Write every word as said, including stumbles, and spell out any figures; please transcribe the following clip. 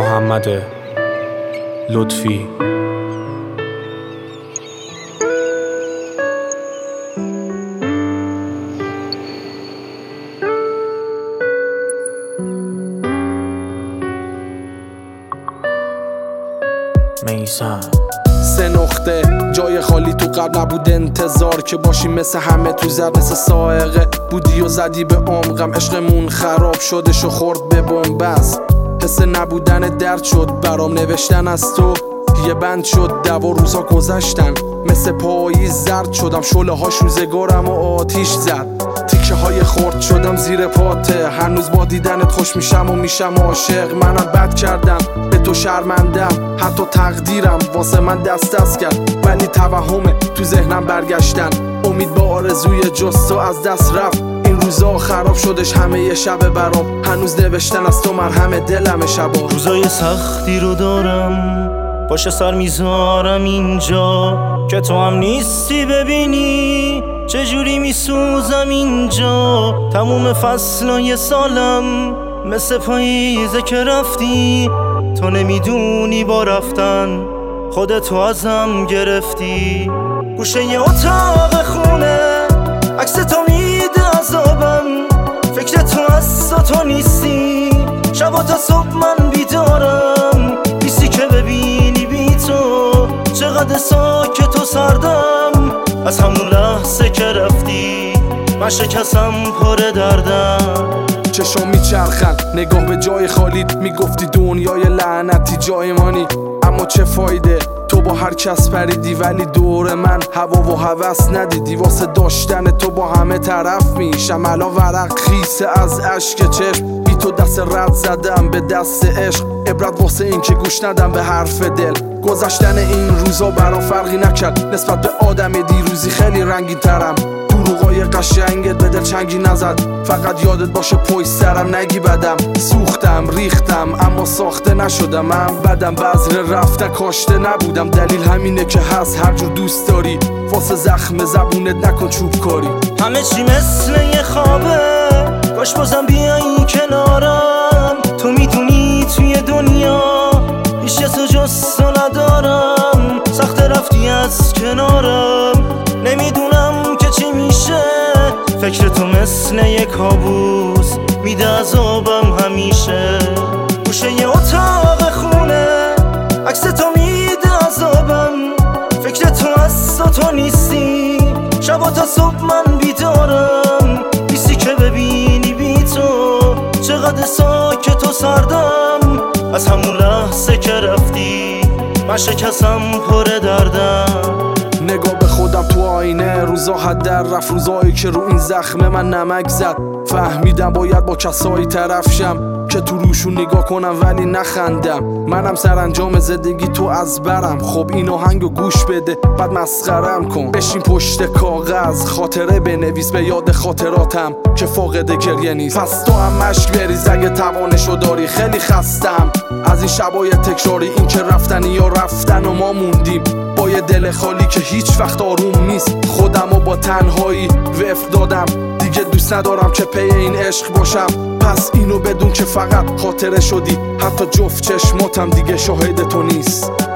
محمد لطفی. میزان سه نقطه جای خالی تو قلب نبود، انتظار که باشی مثل همه تو زد، مثل سائقه بودی و زدی به عمقم. عشقمون خراب شدش و خورد به بنبست، حس نبودن درد شد برام. نوشتن از تو یه بند شد، دو روزا گذشتن مثل پاییز زرد شدم. شله هاش روزگارم و آتیش زد، تیکه های خورد شدم زیر پاته. هنوز با دیدنت خوش میشم و میشم عاشق. منم بد کردم به تو شرمندم، حتی تقدیرم واسه من دست دست کرد. ولی توهمه تو ذهنم برگشتن، امید با آرزوی جز تو از دست رفت. این روزا خراب شدش همه یه شب برام، هنوز نوشتن از تو مرهم دلم شبا. روزای سختی رو دارم باشه سر میذارم اینجا، که تو هم نیستی ببینی چجوری میسوزم اینجا. تموم فصلای سالم مثل پاییزه که رفتی، تو نمیدونی با رفتن خودتو ازم گرفتی. گوشه یه اتاق خونه عکس تو میده عذابم، فکر تو از تو نیستی. شبا تا صبح من بیدارم، بیستی که ببینی بی تو چقدر ساکت و سردم. از همون لحظه که رفتی من شکستم پر دردم. چشم میچرخن نگاه به جای خالیت، میگفتی دنیای لعنتی جای مانی. اما چه فایده تو با هر کس پریدی، ولی دور من هوا و هوس ندیدی. واسه داشتن تو با همه طرف میشم الان ورق خیسه از اشک چشم. بی تو دست رد زدم به دست عشق، عبرت واسه این که گوش ندم به حرف دل. گذشتن این روزا برام فرقی نکرد، نسبت به آدم دیروزی خیلی رنگین ترم. دروغای قشنگت به دل چنگی نزد، فقط یادت باشه پشت سرم نگی بدم. سوختم ریختم اما ساخته نشدم، من بدم بذر رفته کاشته نبودم. دلیل همینه که هست هر جور دوست داری، واسه زخم زبونت نکن چوب کاری. همه چی مثل یه خوابه، کاش بازم بیایی کنارم. تو میدونی توی دنیا هیچ تو جز تو ندارم. سخت رفتی از کنارم، نمیدونم که چی میشه. فکر تو مثل یه کابوس میده عذابم همیشه. گوشه یه اتاق خونه عکس تو میده عذابم، فکر تو از تو نیستی. شبا تا صبح من بیدارم، بیستی که ببینی بی تو چقدر ساکت و سردم. از همون لحظه که رفتی من شکستم پر دردم. نگاه به خودم تو آینه، روزا حد در رفت، روزایی که رو این زخم من نمک زد. فهمیدم باید با کسایی طرف شم که تو روشون نگاه کنم ولی نخندم. منم سرانجام زندگی تو از برم. خب این آهنگو گوش بده بعد مسخرم کن. بشین پشت کاغذ خاطره بنویس به یاد خاطراتم که فاقد گریه نیست. پس تو هم مشک بریز اگه توانشو داری. خیلی خستم از این شبای تکراری، این که رفتنی یا رفتن و ما موندیم با یه دل خالی که هیچ وقت آروم نیست. خودمو با تنهایی وفق دادم، دیگه دوست ندارم که پی این عشق باشم. پس اینو بدون که فقط خاطره شدی، حتی جفت چشماتم دیگه شاهد تو نیست.